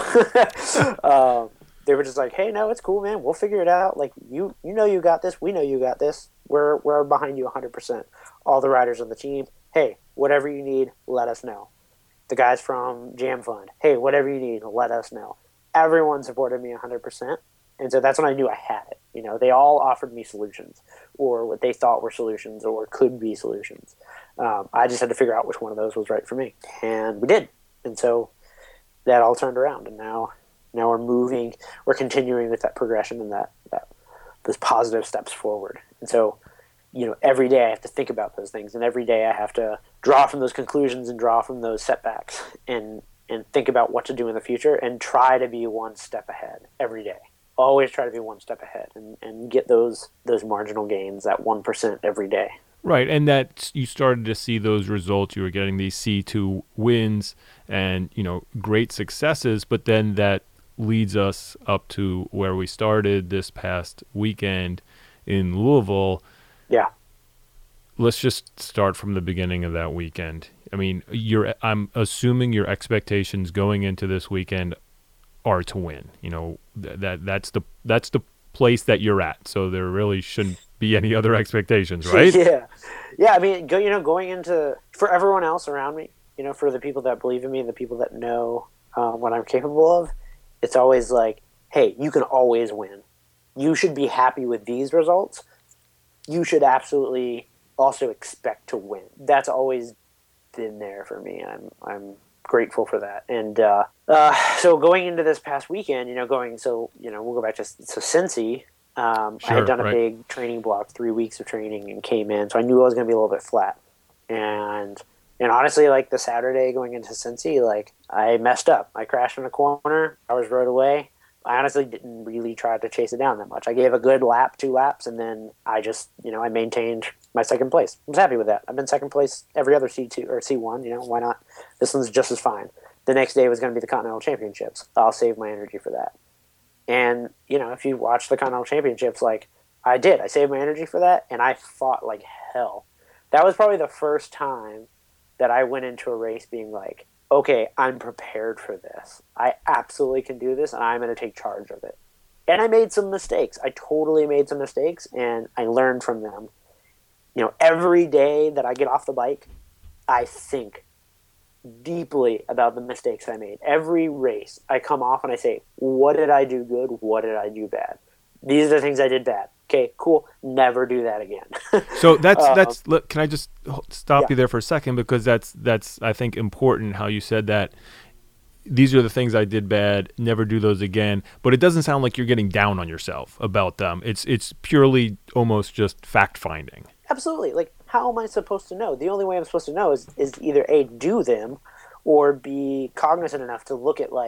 They were just like, "Hey, no, it's cool, man. We'll figure it out. You you got this. We know you got this. We're behind you 100%." All the riders on the team, "Hey, whatever you need, let us know." The guys from Jam Fund, "Hey, whatever you need, let us know." Everyone supported me 100%, and so that's when I knew I had it. They all offered me solutions, or what they thought were solutions, or could be solutions. I just had to figure out which one of those was right for me, and we did. And so that all turned around, and now we're continuing with that progression and that those positive steps forward. And so, every day I have to think about those things, and every day I have to draw from those conclusions and draw from those setbacks, and think about what to do in the future, and try to be one step ahead every day. Always try to be one step ahead, and get those marginal gains, that 1% every day. Right, and that you started to see those results. You were getting these C2 wins and, great successes, but then that leads us up to where we started this past weekend in Louisville. Yeah. Let's just start from the beginning of that weekend. I mean, I'm assuming your expectations going into this weekend are to win. That's the place that you're at. So there really shouldn't be any other expectations, right? Yeah. I mean, going into, for everyone else around me, for the people that believe in me, the people that know what I'm capable of, it's always like, hey, you can always win. You should be happy with these results. You should absolutely also expect to win. That's always been there for me, and I'm grateful for that. And so going into this past weekend, we'll go back to Cincy. I had done a big training block, 3 weeks of training, and came in, so I knew I was going to be a little bit flat. And honestly, like the Saturday going into Cincy, like I messed up. I crashed in a corner. I was rode away. I honestly didn't really try to chase it down that much. I gave a good lap, 2 laps, and then I just, I maintained my second place. I was happy with that. I've been second place every other C2 or C1. Why not? This one's just as fine. The next day was going to be the Continental Championships. I'll save my energy for that. And, if you watch the Continental Championships, like I did, I saved my energy for that, and I fought like hell. That was probably the first time that I went into a race being like, okay, I'm prepared for this. I absolutely can do this, and I'm going to take charge of it. And I made some mistakes. I totally made some mistakes, and I learned from them. Every day that I get off the bike, I think deeply about the mistakes I made. Every race, I come off and I say, what did I do good? What did I do bad? These are the things I did bad. Okay, cool. Never do that again. So that's. Can I just stop you there for a second, because that's I think important how you said that. These are the things I did bad. Never do those again. But it doesn't sound like you're getting down on yourself about them. It's purely almost just fact finding. Absolutely. Like, how am I supposed to know? The only way I'm supposed to know is either A, do them, or be cognizant enough to look at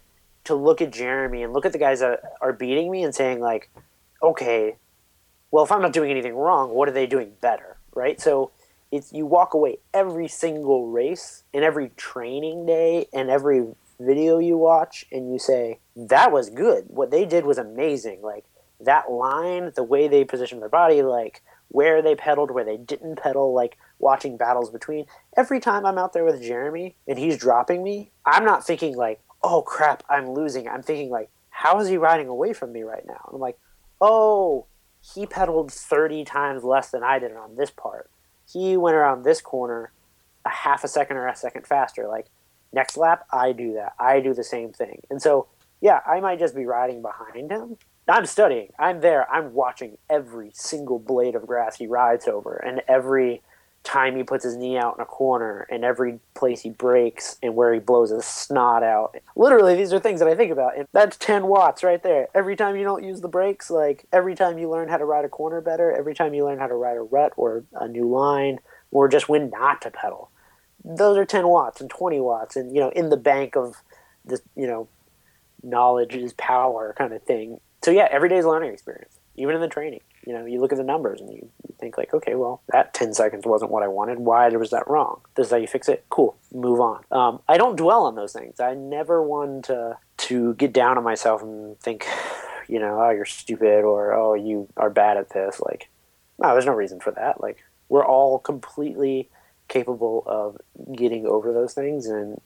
Jeremy and look at the guys that are beating me and saying like, okay, well, if I'm not doing anything wrong, what are they doing better, right? So you walk away every single race and every training day and every video you watch and you say, that was good. What they did was amazing. Like, that line, the way they positioned their body, like where they pedaled, where they didn't pedal, like watching battles between. Every time I'm out there with Jeremy and he's dropping me, I'm not thinking like, oh crap, I'm losing. I'm thinking like, how is he riding away from me right now? And I'm like, oh, he pedaled 30 times less than I did on this part. He went around this corner a half a second or a second faster. Like, next lap, I do that. I do the same thing. And so, yeah, I might just be riding behind him. I'm studying. I'm there. I'm watching every single blade of grass he rides over, and every time he puts his knee out in a corner, and every place he brakes, and where he blows his snot out. Literally, these are things that I think about, and that's 10 watts right there. Every time you don't use the brakes, like every time you learn how to ride a corner better, every time you learn how to ride a rut or a new line, or just when not to pedal. Those are 10 watts and 20 watts, and in the bank of this, knowledge is power kind of thing. So yeah, every day is a learning experience, even in the training. You look at the numbers and you think like, okay, well, that 10 seconds wasn't what I wanted. Why was that wrong? This is how you fix it. Cool, move on. I don't dwell on those things. I never want to get down on myself and think, oh, you're stupid, or oh, you are bad at this. Like, no, there's no reason for that. Like, we're all completely capable of getting over those things, and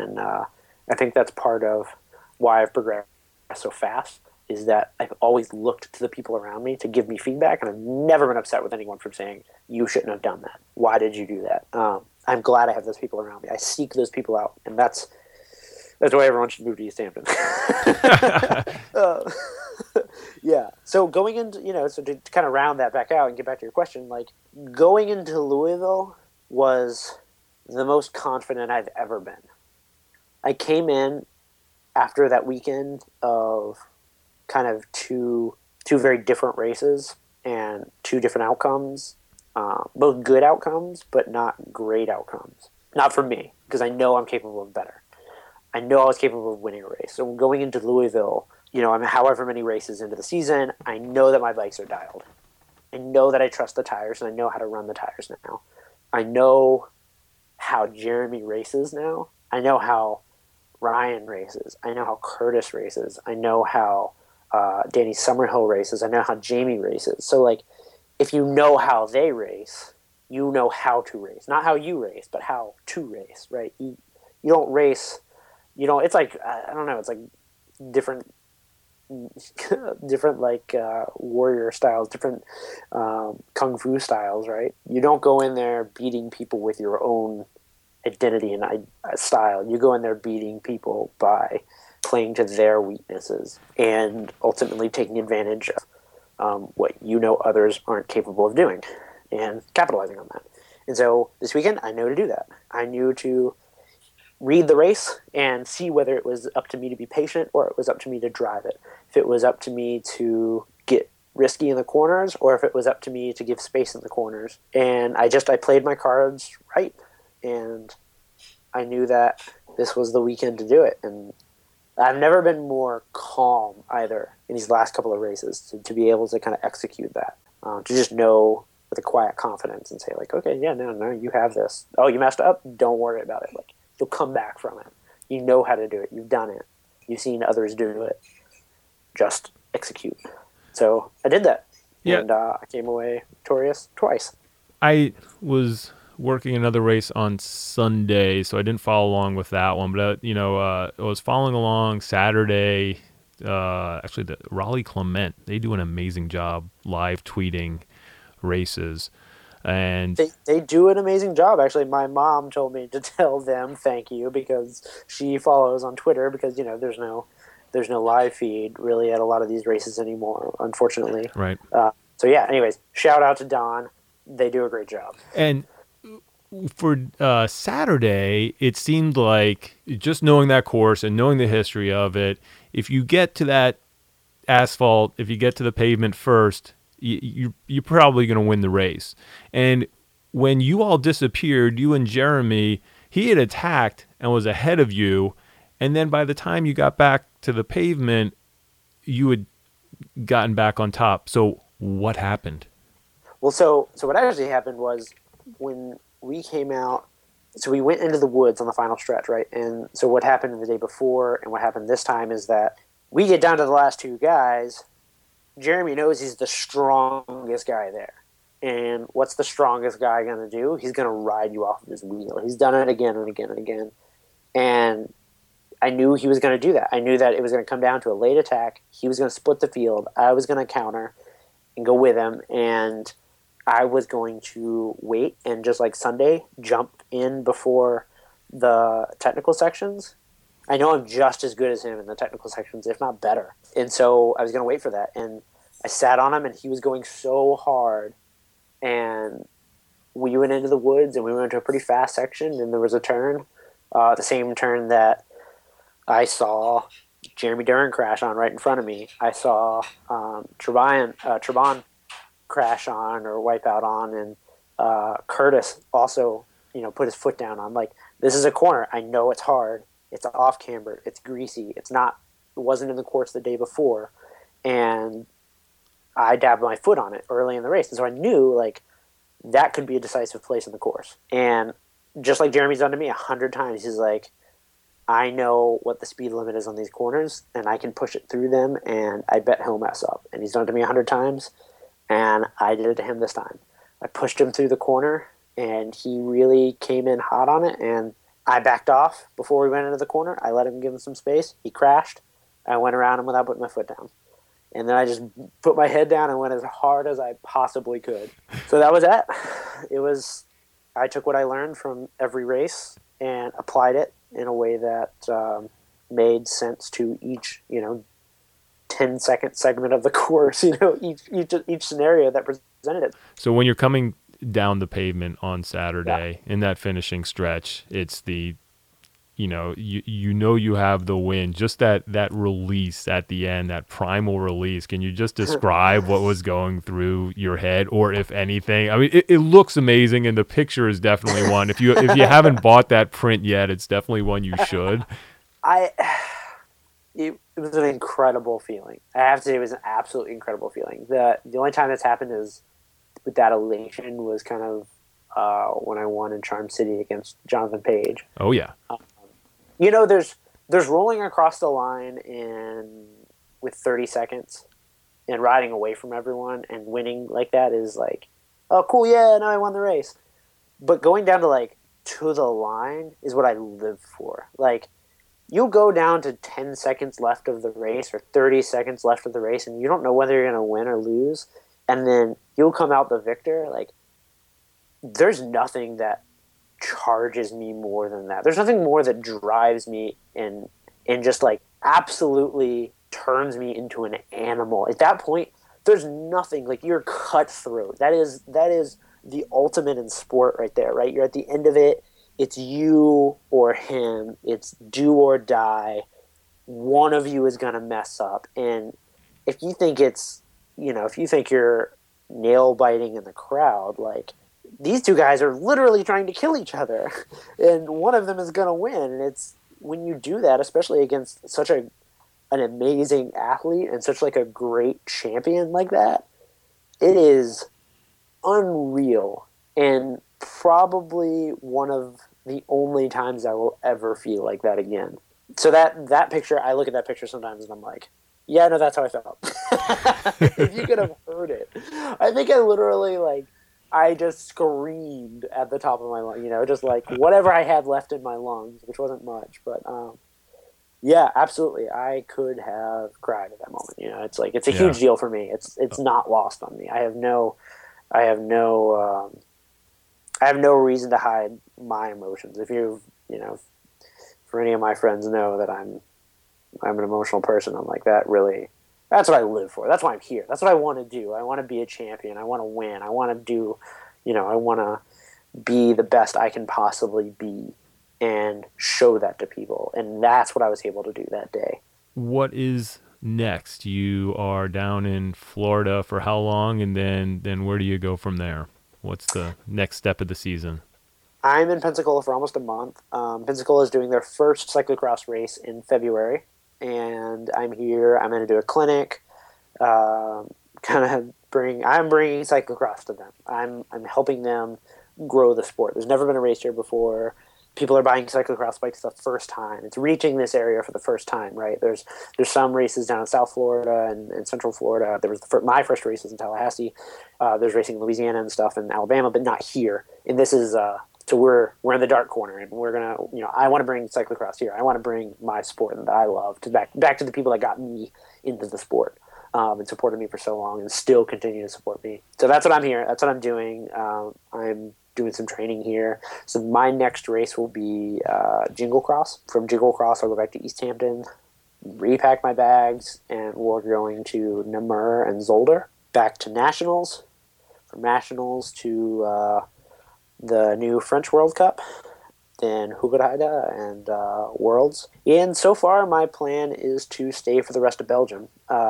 I think that's part of why I've progressed so fast. Is that I've always looked to the people around me to give me feedback, and I've never been upset with anyone for saying, you shouldn't have done that. Why did you do that? I'm glad I have those people around me. I seek those people out, and that's why everyone should move to East Hampton. Yeah. So going into, so to kind of round that back out and get back to your question, like going into Louisville was the most confident I've ever been. I came in after that weekend of kind of two very different races, and two different outcomes, both good outcomes, but not great outcomes. Not for me, because I know I'm capable of better. I know I was capable of winning a race. So going into Louisville, I'm however many races into the season, I know that my bikes are dialed. I know that I trust the tires, and I know how to run the tires now. I know how Jeremy races now. I know how Ryan races. I know how Curtis races. I know how Danny Summerhill races. I know how Jamie races. So, like, if you know how they race, you know how to race. Not how you race, but how to race, right? You don't race, it's like, I don't know, it's like different like warrior styles, different kung fu styles, right? You don't go in there beating people with your own identity and style. You go in there beating people by playing to their weaknesses and ultimately taking advantage of what others aren't capable of doing and capitalizing on that. And so this weekend, I know to do that. I knew to read the race and see whether it was up to me to be patient or it was up to me to drive it. If it was up to me to get risky in the corners or if it was up to me to give space in the corners. And I played my cards right. And I knew that this was the weekend to do it. And I've never been more calm either in these last couple of races to be able to kind of execute that, to just know with a quiet confidence and say, like, okay, yeah, no, you have this. Oh, you messed up? Don't worry about it. Like, you'll come back from it. You know how to do it. You've done it. You've seen others do it. Just execute. So I did that. Yeah. And I came away victorious twice. I was working another race on Sunday, so I didn't follow along with that one. But, I was following along Saturday. Actually, the Raleigh Clement, they do an amazing job live tweeting races. And they do an amazing job. Actually, my mom told me to tell them thank you because she follows on Twitter because, there's no live feed really at a lot of these races anymore, unfortunately. Right. So, yeah, anyways, shout out to Don. They do a great job. And for Saturday, it seemed like just knowing that course and knowing the history of it, if you get to that asphalt, if you get to the pavement first, you're probably going to win the race. And when you all disappeared, you and Jeremy, he had attacked and was ahead of you. And then by the time you got back to the pavement, you had gotten back on top. So what happened? Well, so what actually happened was when we came out, so we went into the woods on the final stretch, right? And so what happened the day before and what happened this time is that we get down to the last two guys. Jeremy knows he's the strongest guy there. And what's the strongest guy going to do? He's going to ride you off of his wheel. He's done it again and again and again. And I knew he was going to do that. I knew that it was going to come down to a late attack. He was going to split the field. I was going to counter and go with him. And I was going to wait and just like Sunday, jump in before the technical sections. I know I'm just as good as him in the technical sections, if not better. And so I was going to wait for that. And I sat on him, and he was going so hard. And we went into the woods, and we went to a pretty fast section, and there was a turn, the same turn that I saw Jeremy Duran crash on right in front of me. I saw Trabon crash on or wipe out on, and Curtis also, put his foot down on. Like, this is a corner. I know it's hard. It's off camber. It's greasy. It wasn't in the course the day before. And I dabbed my foot on it early in the race. And so I knew, like, that could be a decisive place in the course. And just like Jeremy's done to me 100 times, he's like, I know what the speed limit is on these corners, and I can push it through them, and I bet he'll mess up. And he's done it to me 100 times, and I did it to him this time. I pushed him through the corner, and he really came in hot on it, and I backed off before we went into the corner. I let him give him some space. He crashed. I went around him without putting my foot down. And then I just put my head down and went as hard as I possibly could. So that was it. I took what I learned from every race and applied it in a way that made sense to each, 10-second segment of the course, each scenario that presented it. So when you're coming down the pavement on Saturday in that finishing stretch, it's the you have the win. Just that release at the end, that primal release. Can you just describe what was going through your head, or if anything? I mean, it looks amazing, and the picture is definitely one. If you haven't bought that print yet, it's definitely one you should. It was an incredible feeling. I have to say, it was an absolutely incredible feeling. The only time that's happened is with that elation was kind of when I won in Charm City against Jonathan Page. Oh yeah. There's rolling across the line with 30 seconds and riding away from everyone and winning like that is like, oh cool, yeah, now I won the race. But going down to the line is what I live for. Like, you'll go down to 10 seconds left of the race or 30 seconds left of the race, and you don't know whether you're going to win or lose, and then you'll come out the victor. Like, there's nothing that charges me more than that. There's nothing more that drives me and just absolutely turns me into an animal. At that point, there's nothing. Like, you're cutthroat. That is the ultimate in sport right there, right? You're at the end of it. It's you or him. It's do or die. One of you is going to mess up. And if you think if you think you're nail biting in the crowd, like, these two guys are literally trying to kill each other, and one of them is going to win. And it's when you do that, especially against such an amazing athlete and such a great champion like that, it is unreal, and probably one of the only times I will ever feel like that again. So that picture, I look at that picture sometimes and I'm like, yeah, no, that's how I felt. If you could have heard it. I think I literally I just screamed at the top of my lungs, just whatever I had left in my lungs, which wasn't much, but yeah, absolutely. I could have cried at that moment. It's a huge deal for me. It's not lost on me. I have no reason to hide my emotions. If for any of my friends know that I'm an emotional person, I'm like that. Really, that's what I live for. That's why I'm here. That's what I want to do. I want to be a champion. I want to win. I want to do, I want to be the best I can possibly be and show that to people. And that's what I was able to do that day. What is next? You are down in Florida for how long? And then where do you go from there? What's the next step of the season? I'm in Pensacola for almost a month. Pensacola is doing their first cyclocross race in February, and I'm here. I'm going to do a clinic, I'm bringing cyclocross to them. I'm helping them grow the sport. There's never been a race here before. People are buying cyclocross bikes the first time. It's reaching this area for the first time, right? There's some races down in South Florida and Central Florida. There was my first races in Tallahassee. There's racing in Louisiana and stuff in Alabama, but not here. And this is so we're in the dark corner, and we're gonna I want to bring cyclocross here. I want to bring my sport that I love to back to the people that got me into the sport and supported me for so long and still continue to support me. So that's what I'm here. That's what I'm doing. I'm doing some training here. So my next race will be Jingle Cross. From Jingle Cross, I'll go back to East Hampton, repack my bags, and we're going to Namur and Zolder. Back to Nationals. From Nationals to the new French World Cup, then Hoogheide and Worlds. And so far, my plan is to stay for the rest of Belgium,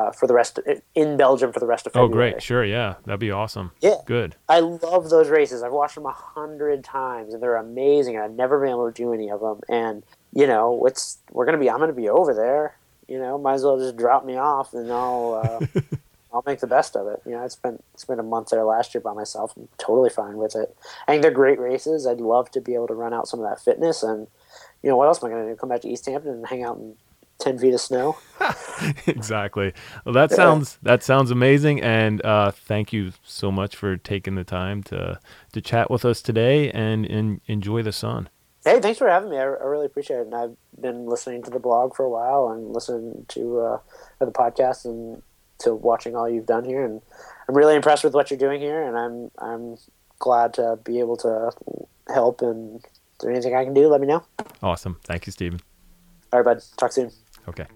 in Belgium for the rest of February. Oh, great. Sure, yeah. That'd be awesome. Yeah. Good. I love those races. I've watched them 100 times, and they're amazing. I've never been able to do any of them. And, I'm going to be over there. Might as well just drop me off, and I'll make the best of it. I spent a month there last year by myself. I'm totally fine with it. I think they're great races. I'd love to be able to run out some of that fitness. And, what else am I going to do? Come back to East Hampton and hang out in 10 feet of snow? Exactly. Well, that sounds amazing. And thank you so much for taking the time to chat with us today and enjoy the sun. Hey, thanks for having me. I really appreciate it. And I've been listening to the blog for a while and listening to the podcast and to watching all you've done here, and I'm really impressed with what you're doing here, and I'm glad to be able to help. And if there's anything I can do, let me know. Awesome. Thank you, Stephen. All right, bud. Talk soon. Okay.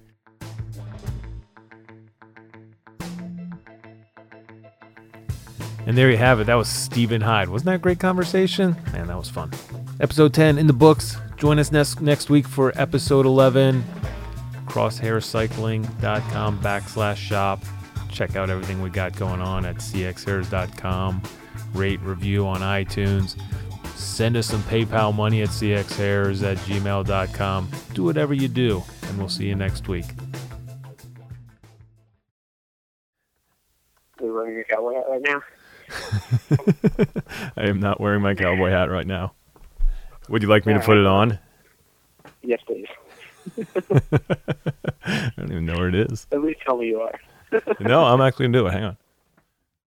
And there you have it. That was Stephen Hyde. Wasn't that a great conversation? Man, that was fun. Episode 10 in the books. Join us next week for episode 11. Crosshaircycling.com/shop. Check out everything we got going on at cxhairs.com. Rate, review on iTunes. Send us some PayPal money at cxhairs@gmail.com. Do whatever you do, and we'll see you next week. Are you wearing your cowboy hat right now? I am not wearing my cowboy hat right now. Would you like me to put it on? Yes, please. I don't even know where it is. At least tell me you are. No, I'm actually going to do it. Hang on.